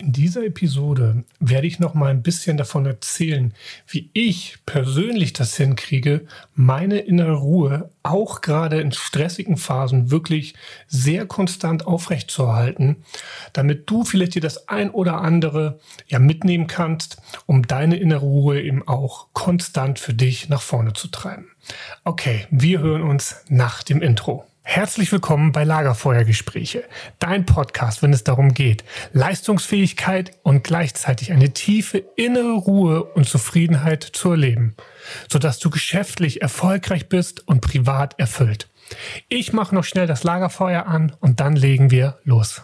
In dieser Episode werde ich noch mal ein bisschen davon erzählen, wie ich persönlich das hinkriege, meine innere Ruhe auch gerade in stressigen Phasen wirklich sehr konstant aufrechtzuerhalten, damit du vielleicht dir das ein oder andere mitnehmen kannst, um deine innere Ruhe eben auch konstant für dich nach vorne zu treiben. Okay, wir hören uns nach dem Intro. Herzlich willkommen bei Lagerfeuergespräche, dein Podcast, wenn es darum geht, Leistungsfähigkeit und gleichzeitig eine tiefe innere Ruhe und Zufriedenheit zu erleben, sodass du geschäftlich erfolgreich bist und privat erfüllt. Ich mache noch schnell das Lagerfeuer an und dann legen wir los.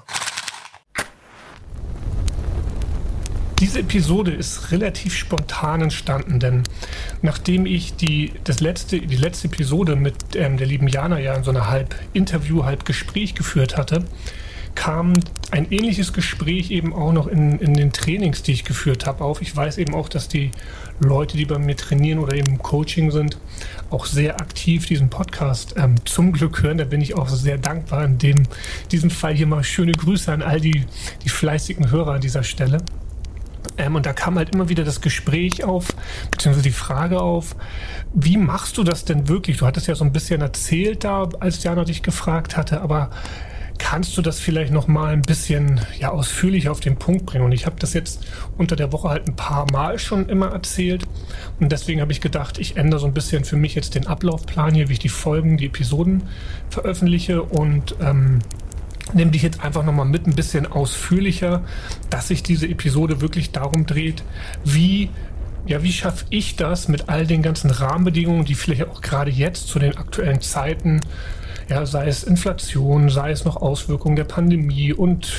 Diese Episode ist relativ spontan entstanden, denn nachdem ich die letzte Episode mit der lieben Jana ja in so einer halb Interview, halb Gespräch geführt hatte, kam ein ähnliches Gespräch eben auch noch in den Trainings, die ich geführt habe, auf. Ich weiß eben auch, dass die Leute, die bei mir trainieren oder eben im Coaching sind, auch sehr aktiv diesen Podcast zum Glück hören. Da bin ich auch sehr dankbar. In diesem Fall hier mal schöne Grüße an all die fleißigen Hörer an dieser Stelle. Und da kam halt immer wieder das Gespräch auf, beziehungsweise die Frage auf, wie machst du das denn wirklich? Du hattest ja so ein bisschen erzählt da, als Jana dich gefragt hatte, aber kannst du das vielleicht noch mal ein bisschen ausführlicher auf den Punkt bringen? Und ich habe das jetzt unter der Woche halt ein paar Mal schon immer erzählt und deswegen habe ich gedacht, ich ändere so ein bisschen für mich jetzt den Ablaufplan hier, wie ich die Episoden veröffentliche und nimm dich jetzt einfach nochmal mit ein bisschen ausführlicher, dass sich diese Episode wirklich darum dreht, wie schaffe ich das mit all den ganzen Rahmenbedingungen, die vielleicht auch gerade jetzt zu den aktuellen Zeiten, sei es Inflation, sei es noch Auswirkungen der Pandemie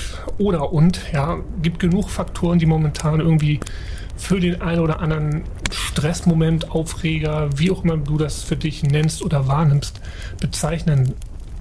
gibt genug Faktoren, die momentan irgendwie für den einen oder anderen Stressmoment, Aufreger, wie auch immer du das für dich nennst oder wahrnimmst, bezeichnen,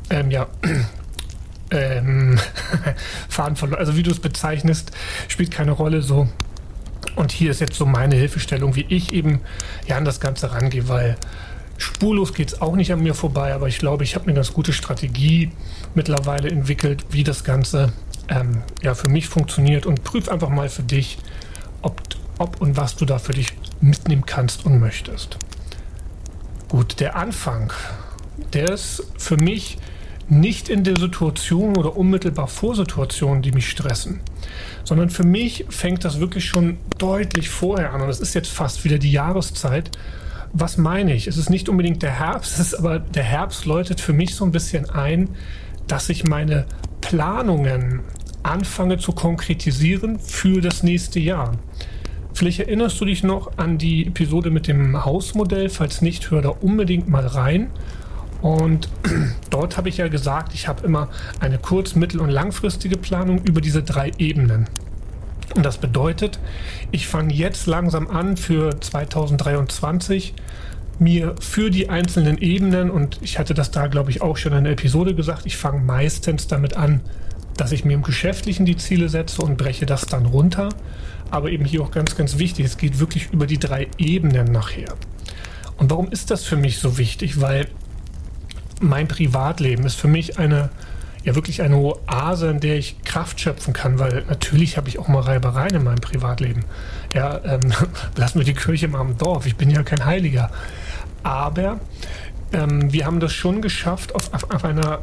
Faden verloren. Also wie du es bezeichnest, spielt keine Rolle so. Und hier ist jetzt so meine Hilfestellung, wie ich eben an das Ganze rangehe, weil spurlos geht es auch nicht an mir vorbei, aber ich glaube, ich habe eine ganz gute Strategie mittlerweile entwickelt, wie das Ganze für mich funktioniert und prüf einfach mal für dich, ob und was du da für dich mitnehmen kannst und möchtest. Gut, der Anfang, der ist für mich nicht in der Situation oder unmittelbar vor Situationen, die mich stressen, sondern für mich fängt das wirklich schon deutlich vorher an und es ist jetzt fast wieder die Jahreszeit. Was meine ich? Es ist nicht unbedingt der Herbst, aber der Herbst läutet für mich so ein bisschen ein, dass ich meine Planungen anfange zu konkretisieren für das nächste Jahr. Vielleicht erinnerst du dich noch an die Episode mit dem Hausmodell, falls nicht, hör da unbedingt mal rein. Und dort habe ich ja gesagt, ich habe immer eine kurz-, mittel- und langfristige Planung über diese 3 Ebenen. Und das bedeutet, ich fange jetzt langsam an für 2023 mir für die einzelnen Ebenen, und ich hatte das da glaube ich auch schon in der Episode gesagt, ich fange meistens damit an, dass ich mir im Geschäftlichen die Ziele setze und breche das dann runter. Aber eben hier auch ganz, ganz wichtig, es geht wirklich über die 3 Ebenen nachher. Und warum ist das für mich so wichtig? Weil mein Privatleben ist für mich wirklich eine Oase, in der ich Kraft schöpfen kann, weil natürlich habe ich auch mal Reibereien in meinem Privatleben. Lass mir die Kirche mal im Dorf, ich bin ja kein Heiliger. Aber wir haben das schon geschafft, auf einer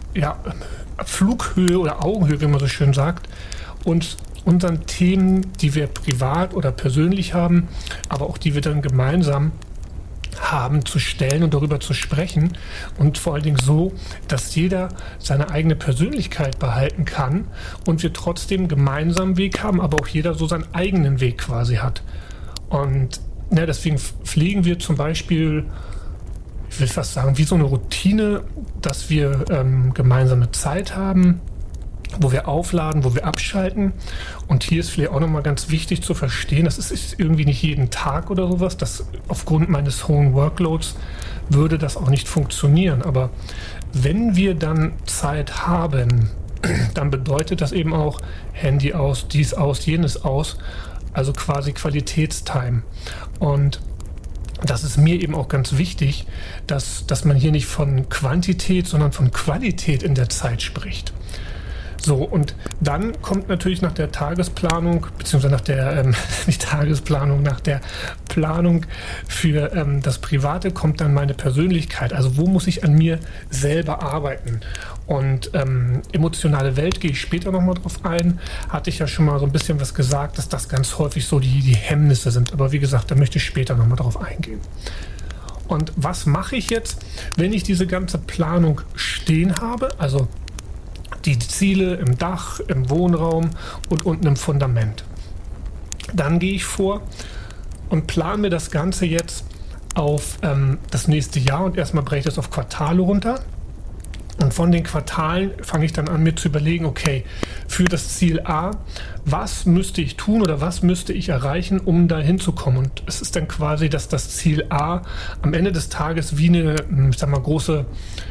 Flughöhe oder Augenhöhe, wie man so schön sagt, und unseren Themen, die wir privat oder persönlich haben, aber auch die wir dann gemeinsam haben, zu stellen und darüber zu sprechen und vor allen Dingen so, dass jeder seine eigene Persönlichkeit behalten kann und wir trotzdem gemeinsam einen Weg haben, aber auch jeder so seinen eigenen Weg quasi hat. Und deswegen pflegen wir zum Beispiel, ich will fast sagen, wie so eine Routine, dass wir gemeinsame Zeit haben, wo wir aufladen, wo wir abschalten. Und hier ist vielleicht auch nochmal ganz wichtig zu verstehen, das ist irgendwie nicht jeden Tag oder sowas, das aufgrund meines hohen Workloads würde das auch nicht funktionieren. Aber wenn wir dann Zeit haben, dann bedeutet das eben auch Handy aus, dies aus, jenes aus, also quasi Qualitätstime. Und das ist mir eben auch ganz wichtig, dass man hier nicht von Quantität, sondern von Qualität in der Zeit spricht. So, und dann kommt natürlich nach der Tagesplanung, beziehungsweise nach der, nicht Tagesplanung, nach der Planung für das Private kommt dann meine Persönlichkeit. Also wo muss ich an mir selber arbeiten? Und emotionale Welt gehe ich später nochmal drauf ein. Hatte ich ja schon mal so ein bisschen was gesagt, dass das ganz häufig so die Hemmnisse sind. Aber wie gesagt, da möchte ich später nochmal drauf eingehen. Und was mache ich jetzt, wenn ich diese ganze Planung stehen habe? Also die Ziele im Dach, im Wohnraum und unten im Fundament. Dann gehe ich vor und plane mir das Ganze jetzt auf das nächste Jahr und erstmal breche ich das auf Quartale runter. Und von den Quartalen fange ich dann an, mir zu überlegen, okay, für das Ziel A, was müsste ich tun oder was müsste ich erreichen, um da hinzukommen? Und es ist dann quasi, dass das Ziel A am Ende des Tages wie eine, ich sag mal, große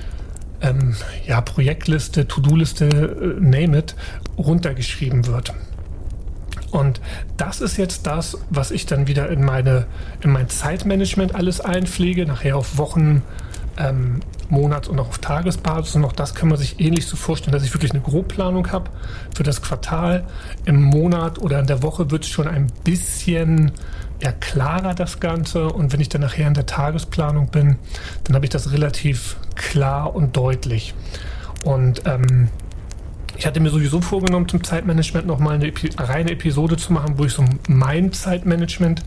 Projektliste, To-Do-Liste, name it, runtergeschrieben wird. Und das ist jetzt das, was ich dann wieder in mein Zeitmanagement alles einpflege, nachher auf Wochen, Monats- und auch auf Tagesbasis. Und auch das kann man sich ähnlich so vorstellen, dass ich wirklich eine Grobplanung habe für das Quartal. Im Monat oder in der Woche wird es schon ein bisschen klarer, das Ganze. Und wenn ich dann nachher in der Tagesplanung bin, dann habe ich das relativ klar und deutlich. Und ich hatte mir sowieso vorgenommen, zum Zeitmanagement nochmal eine reine Episode zu machen, wo ich so mein Zeitmanagement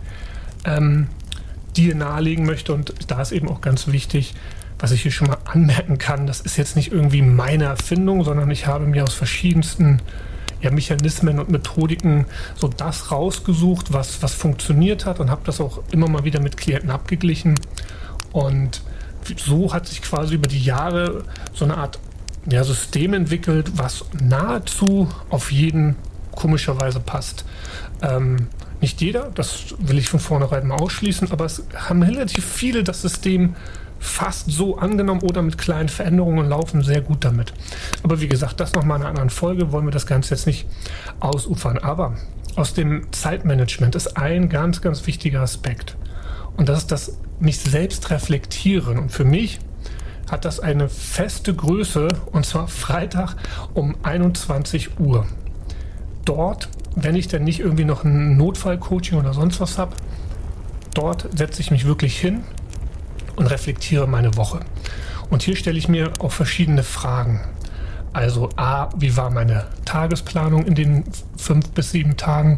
dir nahelegen möchte. Und da ist eben auch ganz wichtig, was ich hier schon mal anmerken kann, das ist jetzt nicht irgendwie meine Erfindung, sondern ich habe mir aus verschiedensten Mechanismen und Methodiken so das rausgesucht, was funktioniert hat und habe das auch immer mal wieder mit Klienten abgeglichen. Und so hat sich quasi über die Jahre so eine Art System entwickelt, was nahezu auf jeden komischerweise passt. Nicht jeder, das will ich von vornherein mal ausschließen, aber es haben relativ viele das System fast so angenommen oder mit kleinen Veränderungen und laufen sehr gut damit. Aber wie gesagt, das nochmal in einer anderen Folge, wollen wir das Ganze jetzt nicht ausufern. Aber aus dem Zeitmanagement ist ein ganz, ganz wichtiger Aspekt. Und das ist das mich selbst reflektieren. Und für mich hat das eine feste Größe, und zwar Freitag um 21 Uhr. Dort, wenn ich dann nicht irgendwie noch ein Notfallcoaching oder sonst was habe, dort setze ich mich wirklich hin und reflektiere meine Woche. Und hier stelle ich mir auch verschiedene Fragen. Also A, wie war meine Tagesplanung in den 5 bis 7 Tagen?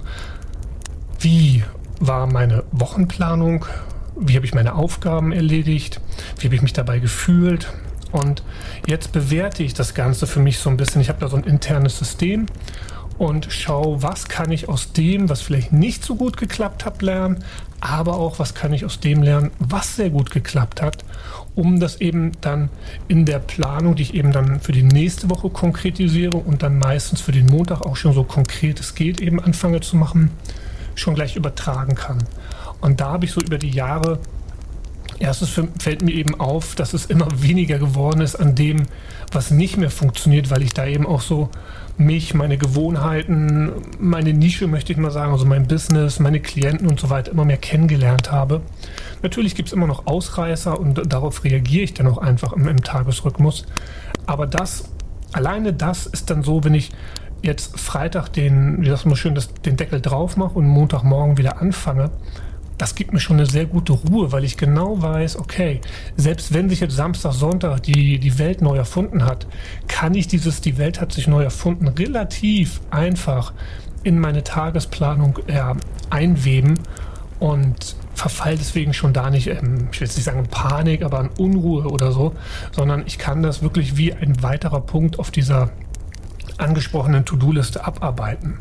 Wie war meine Wochenplanung? Wie habe ich meine Aufgaben erledigt? Wie habe ich mich dabei gefühlt? Und jetzt bewerte ich das Ganze für mich so ein bisschen. Ich habe da so ein internes System und schaue, was kann ich aus dem, was vielleicht nicht so gut geklappt hat, lernen, aber auch, was kann ich aus dem lernen, was sehr gut geklappt hat, um das eben dann in der Planung, die ich eben dann für die nächste Woche konkretisiere und dann meistens für den Montag auch schon so konkret es geht, eben anfange zu machen, schon gleich übertragen kann. Und da habe ich so über die Jahre, erstens fällt mir eben auf, dass es immer weniger geworden ist an dem, was nicht mehr funktioniert, weil ich da eben auch so meine Gewohnheiten, meine Nische, möchte ich mal sagen, also mein Business, meine Klienten und so weiter immer mehr kennengelernt habe. Natürlich gibt es immer noch Ausreißer und darauf reagiere ich dann auch einfach im Tagesrhythmus. Aber alleine das ist dann so, wenn ich jetzt Freitag den Deckel drauf mache und Montagmorgen wieder anfange, das gibt mir schon eine sehr gute Ruhe, weil ich genau weiß, okay, selbst wenn sich jetzt Samstag, Sonntag die Welt neu erfunden hat, kann ich die Welt hat sich neu erfunden, relativ einfach in meine Tagesplanung einweben und verfall deswegen schon da nicht, ich will jetzt nicht sagen in Panik, aber in Unruhe oder so, sondern ich kann das wirklich wie ein weiterer Punkt auf dieser angesprochenen To-Do-Liste abarbeiten.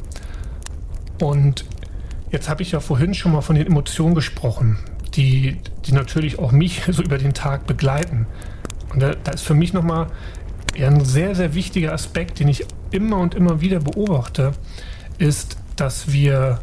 Und jetzt habe ich ja vorhin schon mal von den Emotionen gesprochen, die natürlich auch mich so über den Tag begleiten. Und da ist für mich nochmal ein sehr, sehr wichtiger Aspekt, den ich immer und immer wieder beobachte, ist, dass wir,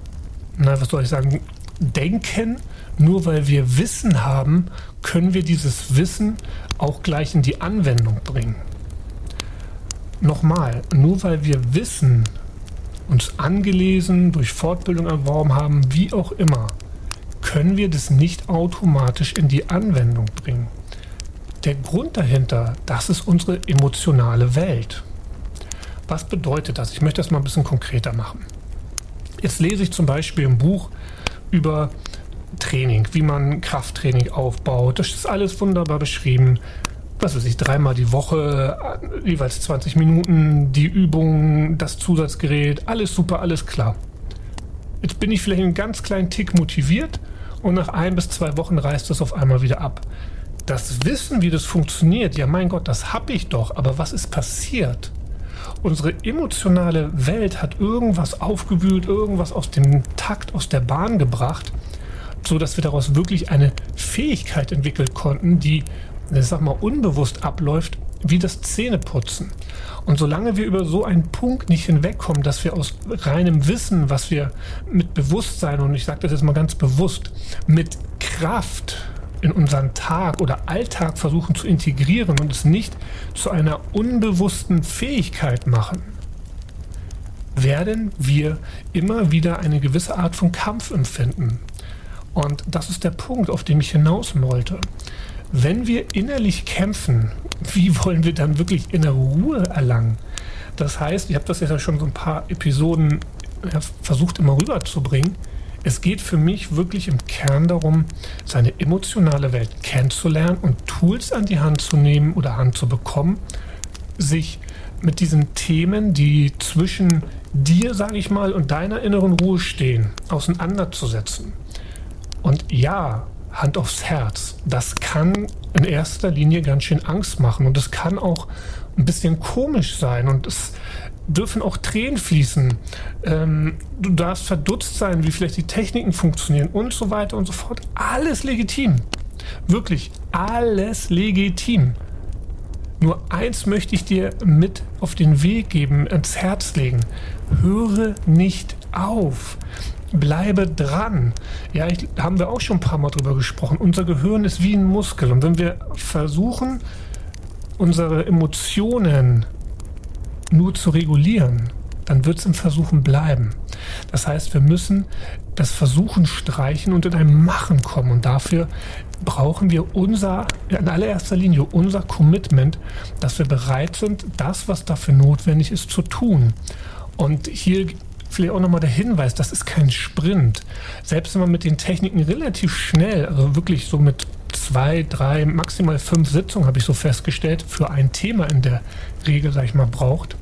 denken, nur weil wir Wissen haben, können wir dieses Wissen auch gleich in die Anwendung bringen. Nochmal, nur weil wir Wissen uns angelesen, durch Fortbildung erworben haben, wie auch immer, können wir das nicht automatisch in die Anwendung bringen. Der Grund dahinter, das ist unsere emotionale Welt. Was bedeutet das? Ich möchte das mal ein bisschen konkreter machen. Jetzt lese ich zum Beispiel ein Buch über Training, wie man Krafttraining aufbaut. Das ist alles wunderbar beschrieben. Was weiß ich, 3-mal die Woche, jeweils 20 Minuten, die Übung, das Zusatzgerät, alles super, alles klar. Jetzt bin ich vielleicht einen ganz kleinen Tick motiviert und nach 1 bis 2 Wochen reißt es auf einmal wieder ab. Das Wissen, wie das funktioniert, ja mein Gott, das habe ich doch, aber was ist passiert? Unsere emotionale Welt hat irgendwas aufgewühlt, irgendwas aus dem Takt, aus der Bahn gebracht, so dass wir daraus wirklich eine Fähigkeit entwickeln konnten, die, ich sag mal, unbewusst abläuft, wie das Zähneputzen. Und solange wir über so einen Punkt nicht hinwegkommen, dass wir aus reinem Wissen, was wir mit Bewusstsein, und ich sage das jetzt mal ganz bewusst, mit Kraft in unseren Tag oder Alltag versuchen zu integrieren und es nicht zu einer unbewussten Fähigkeit machen, werden wir immer wieder eine gewisse Art von Kampf empfinden. Und das ist der Punkt, auf den ich hinaus wollte. Wenn wir innerlich kämpfen, wie wollen wir dann wirklich innere Ruhe erlangen? Das heißt, ich habe das jetzt ja schon so ein paar Episoden versucht immer rüberzubringen. Es geht für mich wirklich im Kern darum, seine emotionale Welt kennenzulernen und Tools an die Hand zu nehmen oder Hand zu bekommen, sich mit diesen Themen, die zwischen dir, sage ich mal, und deiner inneren Ruhe stehen, auseinanderzusetzen. Und ja, Hand aufs Herz, das kann in erster Linie ganz schön Angst machen und es kann auch ein bisschen komisch sein und es dürfen auch Tränen fließen. Du darfst verdutzt sein, wie vielleicht die Techniken funktionieren und so weiter und so fort. Alles legitim. Wirklich alles legitim. Nur eins möchte ich dir mit auf den Weg geben, ans Herz legen. Höre nicht auf. Bleibe dran. Ja, haben wir auch schon ein paar Mal drüber gesprochen. Unser Gehirn ist wie ein Muskel. Und wenn wir versuchen, unsere Emotionen nur zu regulieren, dann wird es im Versuchen bleiben. Das heißt, wir müssen das Versuchen streichen und in ein Machen kommen. Und dafür brauchen wir in allererster Linie unser Commitment, dass wir bereit sind, das, was dafür notwendig ist, zu tun. Und hier vielleicht auch nochmal der Hinweis, das ist kein Sprint. Selbst wenn man mit den Techniken relativ schnell, also wirklich so mit 2, 3, maximal 5 Sitzungen, habe ich so festgestellt, für ein Thema in der Regel, sag ich mal, braucht,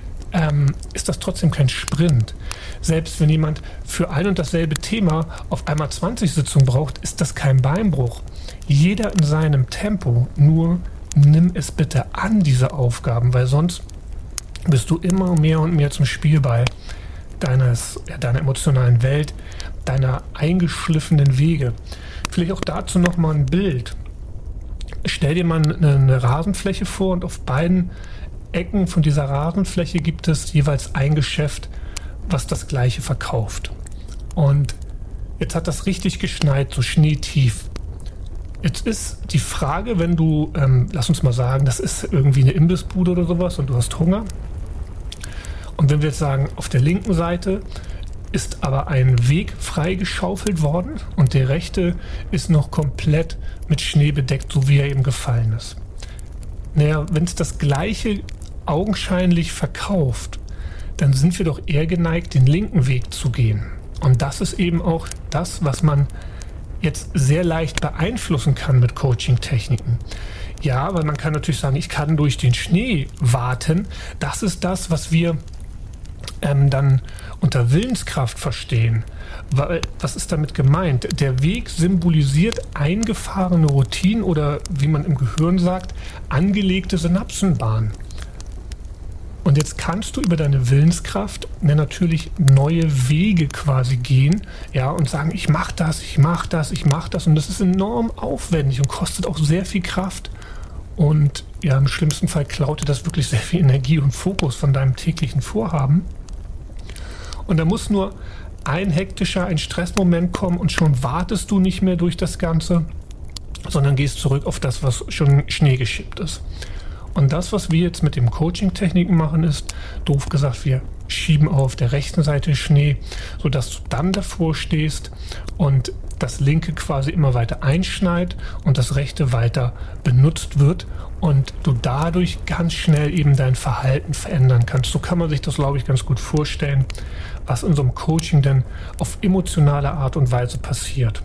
ist das trotzdem kein Sprint. Selbst wenn jemand für ein und dasselbe Thema auf einmal 20 Sitzungen braucht, ist das kein Beinbruch. Jeder in seinem Tempo, nur nimm es bitte an, diese Aufgaben, weil sonst bist du immer mehr und mehr zum Spielball deiner emotionalen Welt, deiner eingeschliffenen Wege. Vielleicht auch dazu nochmal ein Bild. Stell dir mal eine Rasenfläche vor und auf beiden Ecken von dieser Rasenfläche gibt es jeweils ein Geschäft, was das Gleiche verkauft. Und jetzt hat das richtig geschneit, so schneetief. Jetzt ist die Frage, wenn du, lass uns mal sagen, das ist irgendwie eine Imbissbude oder sowas und du hast Hunger. Und wenn wir jetzt sagen, auf der linken Seite ist aber ein Weg freigeschaufelt worden und der rechte ist noch komplett mit Schnee bedeckt, so wie er eben gefallen ist. Naja, wenn es das Gleiche augenscheinlich verkauft, dann sind wir doch eher geneigt, den linken Weg zu gehen. Und das ist eben auch das, was man jetzt sehr leicht beeinflussen kann mit Coaching-Techniken. Ja, weil man kann natürlich sagen, ich kann durch den Schnee warten. Das ist das, was wir dann unter Willenskraft verstehen. Was ist damit gemeint? Der Weg symbolisiert eingefahrene Routinen oder, wie man im Gehirn sagt, angelegte Synapsenbahnen. Und jetzt kannst du über deine Willenskraft natürlich neue Wege quasi gehen, ja, und sagen, ich mache das. Und das ist enorm aufwendig und kostet auch sehr viel Kraft. Und ja, im schlimmsten Fall klaut dir das wirklich sehr viel Energie und Fokus von deinem täglichen Vorhaben. Und da muss nur ein Stressmoment kommen und schon wartest du nicht mehr durch das Ganze, sondern gehst zurück auf das, was schon Schnee geschippt ist. Und das, was wir jetzt mit dem Coaching-Techniken machen, ist, doof gesagt, wir schieben auf der rechten Seite Schnee, sodass du dann davor stehst und das linke quasi immer weiter einschneit und das rechte weiter benutzt wird und du dadurch ganz schnell eben dein Verhalten verändern kannst. So kann man sich das, glaube ich, ganz gut vorstellen, was in so einem Coaching denn auf emotionale Art und Weise passiert.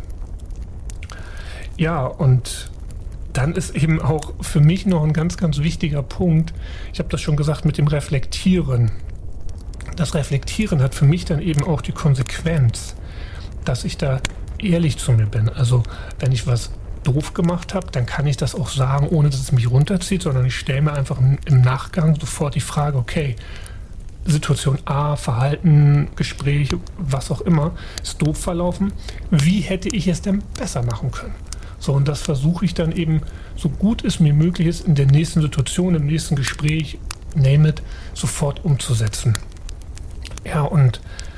Ja, und dann ist eben auch für mich noch ein ganz, ganz wichtiger Punkt, ich habe das schon gesagt, mit dem Reflektieren. Das Reflektieren hat für mich dann eben auch die Konsequenz, dass ich da ehrlich zu mir bin. Also wenn ich was doof gemacht habe, dann kann ich das auch sagen, ohne dass es mich runterzieht, sondern ich stelle mir einfach im Nachgang sofort die Frage, okay, Situation A, Verhalten, Gespräch, was auch immer, ist doof verlaufen. Wie hätte ich es denn besser machen können? So, und das versuche ich dann eben, so gut es mir möglich ist, in der nächsten Situation, im nächsten Gespräch, name it, sofort umzusetzen. Ja, und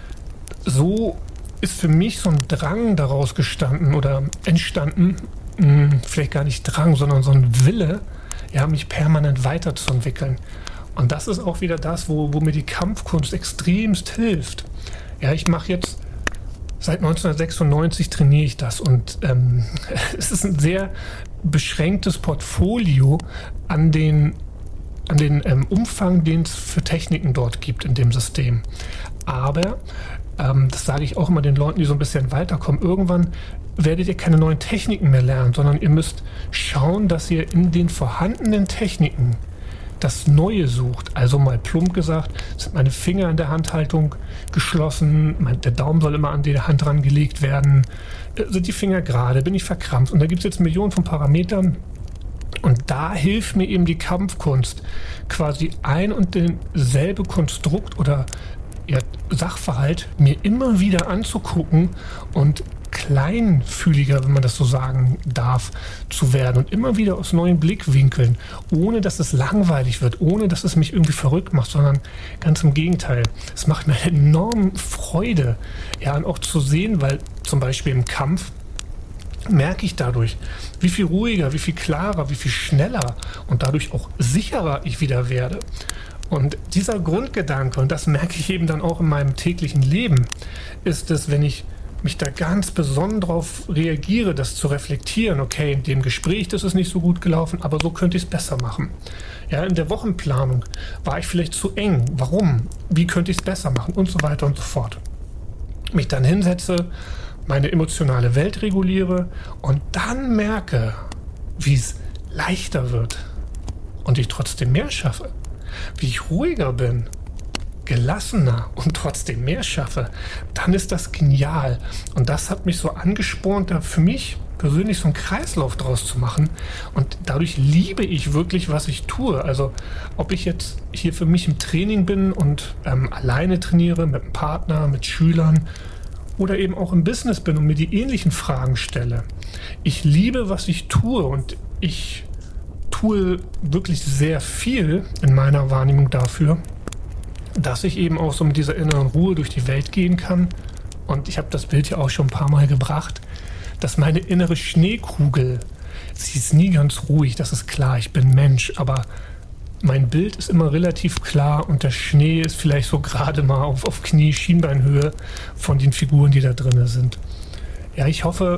so ist für mich so ein Drang daraus entstanden, vielleicht gar nicht Drang, sondern so ein Wille, ja, mich permanent weiterzuentwickeln. Und das ist auch wieder das, wo mir die Kampfkunst extremst hilft. Ja, ich mache jetzt, seit 1996 trainiere ich das und es ist ein sehr beschränktes Portfolio an den Umfang, den es für Techniken dort gibt in dem System. Aber, das sage ich auch immer den Leuten, die so ein bisschen weiterkommen, irgendwann werdet ihr keine neuen Techniken mehr lernen, sondern ihr müsst schauen, dass ihr in den vorhandenen Techniken das Neue sucht. Also mal plump gesagt, sind meine Finger in der Handhaltung geschlossen, der Daumen soll immer an die Hand rangelegt werden, sind die Finger gerade, bin ich verkrampft? Und da gibt es jetzt Millionen von Parametern. Und da hilft mir eben die Kampfkunst, quasi ein und denselbe Konstrukt oder Sachverhalt mir immer wieder anzugucken und kleinfühliger, wenn man das so sagen darf, zu werden und immer wieder aus neuen Blickwinkeln, ohne dass es langweilig wird, ohne dass es mich irgendwie verrückt macht, sondern ganz im Gegenteil. Es macht mir enorm Freude, ja, und auch zu sehen, weil zum Beispiel im Kampf merke ich dadurch, wie viel ruhiger, wie viel klarer, wie viel schneller und dadurch auch sicherer ich wieder werde. Und dieser Grundgedanke, und das merke ich eben dann auch in meinem täglichen Leben, ist es, wenn ich mich da ganz besonnen drauf reagiere, das zu reflektieren, okay, in dem Gespräch, das ist nicht so gut gelaufen, aber so könnte ich es besser machen. Ja, in der Wochenplanung war ich vielleicht zu eng. Warum? Wie könnte ich es besser machen? Und so weiter und so fort. Mich dann hinsetze, meine emotionale Welt reguliere und dann merke, wie es leichter wird und ich trotzdem mehr schaffe, wie ich ruhiger bin, gelassener und trotzdem mehr schaffe, dann ist das genial. Und das hat mich so angespornt, da für mich persönlich so einen Kreislauf draus zu machen. Und dadurch liebe ich wirklich, was ich tue. Also ob ich jetzt hier für mich im Training bin und alleine trainiere, mit einem Partner, mit Schülern oder eben auch im Business bin und mir die ähnlichen Fragen stelle. Ich liebe, was ich tue und ich tue wirklich sehr viel in meiner Wahrnehmung dafür, dass ich eben auch so mit dieser inneren Ruhe durch die Welt gehen kann. Und ich habe das Bild ja auch schon ein paar Mal gebracht, dass meine innere Schneekugel, sie ist nie ganz ruhig, das ist klar, ich bin Mensch, aber mein Bild ist immer relativ klar und der Schnee ist vielleicht so gerade mal auf Knie, Schienbeinhöhe von den Figuren, die da drin sind. Ja, ich hoffe,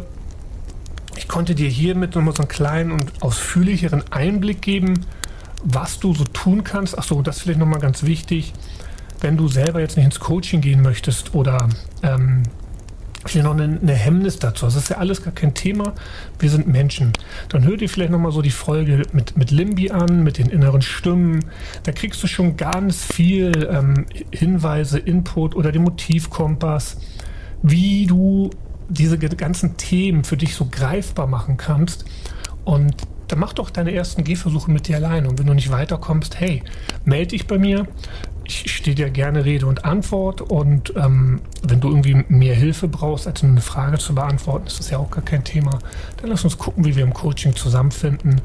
ich konnte dir hiermit nochmal so einen kleinen und ausführlicheren Einblick geben, was du so tun kannst. Achso, das ist vielleicht nochmal ganz wichtig, wenn du selber jetzt nicht ins Coaching gehen möchtest oder vielleicht noch eine Hemmnis dazu. Das ist ja alles gar kein Thema. Wir sind Menschen. Dann hör dir vielleicht nochmal so die Folge mit Limbi an, mit den inneren Stimmen. Da kriegst du schon ganz viel Hinweise, Input oder den Motivkompass, wie du diese ganzen Themen für dich so greifbar machen kannst. Und dann mach doch deine ersten Gehversuche mit dir alleine. Und wenn du nicht weiterkommst, hey, melde dich bei mir. Ich stehe dir gerne Rede und Antwort. Und wenn du irgendwie mehr Hilfe brauchst, als nur eine Frage zu beantworten, ist das ja auch gar kein Thema. Dann lass uns gucken, wie wir im Coaching zusammenfinden.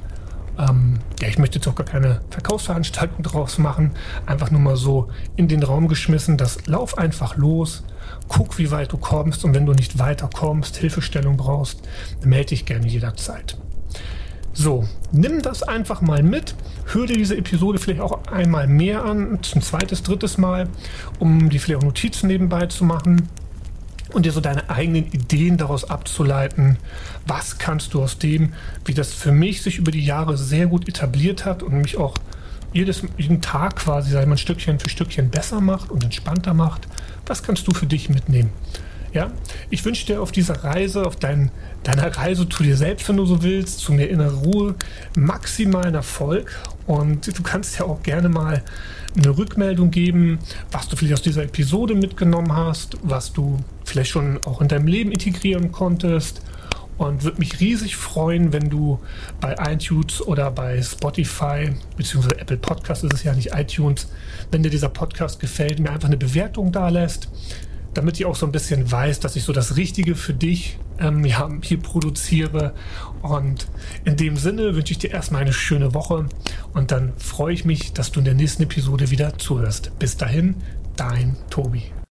Ja, ich möchte jetzt auch gar keine Verkaufsveranstaltung draus machen. Einfach nur mal so in den Raum geschmissen. Lauf einfach los. Guck, wie weit du kommst. Und wenn du nicht weiterkommst, Hilfestellung brauchst, dann melde dich gerne jederzeit. So, nimm das einfach mal mit, hör dir diese Episode vielleicht auch einmal mehr an, ein zweites, drittes Mal, um dir vielleicht auch Notizen nebenbei zu machen und dir so deine eigenen Ideen daraus abzuleiten. Was kannst du aus dem, wie das für mich sich über die Jahre sehr gut etabliert hat und mich auch jeden Tag quasi, sei mal, ein Stückchen für Stückchen besser macht und entspannter macht, was kannst du für dich mitnehmen? Ja, ich wünsche dir auf dieser Reise, auf deiner Reise zu dir selbst, wenn du so willst, zu mehr innere Ruhe, maximalen Erfolg. Und du kannst ja auch gerne mal eine Rückmeldung geben, was du vielleicht aus dieser Episode mitgenommen hast, was du vielleicht schon auch in deinem Leben integrieren konntest. Und würde mich riesig freuen, wenn du bei iTunes oder bei Spotify, beziehungsweise Apple Podcast ist es ja nicht iTunes, wenn dir dieser Podcast gefällt, mir einfach eine Bewertung da lässt, damit ich auch so ein bisschen weiß, dass ich so das Richtige für dich hier produziere. Und in dem Sinne wünsche ich dir erstmal eine schöne Woche und dann freue ich mich, dass du in der nächsten Episode wieder zuhörst. Bis dahin, dein Tobi.